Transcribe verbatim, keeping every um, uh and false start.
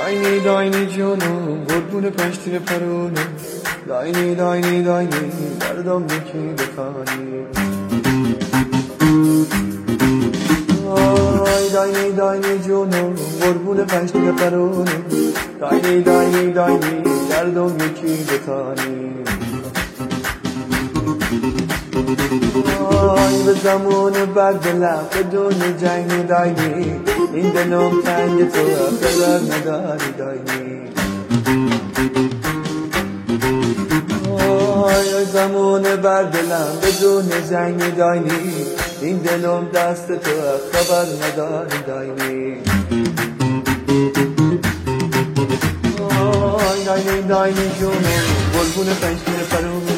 داینی داینی جونم قربون پشتیر پرونه، داینی داینی داینی دردم یکی بخانی. آی داینی داینی جونم قربون پشتیر پرونه، داینی داینی داینی دردم یکی بخانی. آی به زمان بر دلم بدون جنگ داینی، این دلم تنگ تو خبر نداری داینی. آی زمان بر دلم بدون جنگ داینی، این دلم دست تو خبر نداری داینی. آی داینی داینی جونم قربون پشتیر پرونه،